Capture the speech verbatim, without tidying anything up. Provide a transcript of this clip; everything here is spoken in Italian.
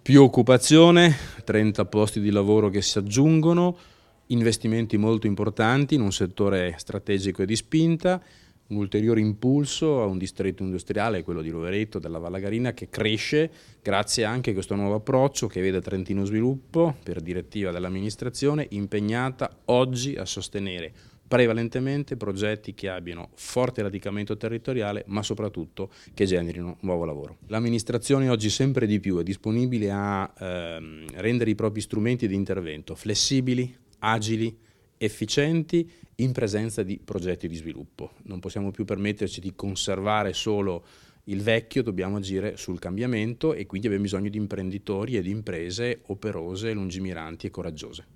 Più occupazione, trenta posti di lavoro che si aggiungono, investimenti molto importanti in un settore strategico e di spinta, un ulteriore impulso a un distretto industriale, quello di Rovereto, della Vallagarina, che cresce grazie anche a questo nuovo approccio che vede Trentino Sviluppo, per direttiva dell'amministrazione, impegnata oggi a sostenere prevalentemente progetti che abbiano forte radicamento territoriale, ma soprattutto che generino nuovo lavoro. L'amministrazione oggi sempre di più è disponibile a ehm, rendere i propri strumenti di intervento flessibili, agili, efficienti, in presenza di progetti di sviluppo. Non possiamo più permetterci di conservare solo il vecchio, dobbiamo agire sul cambiamento e quindi abbiamo bisogno di imprenditori e di imprese operose, lungimiranti e coraggiose.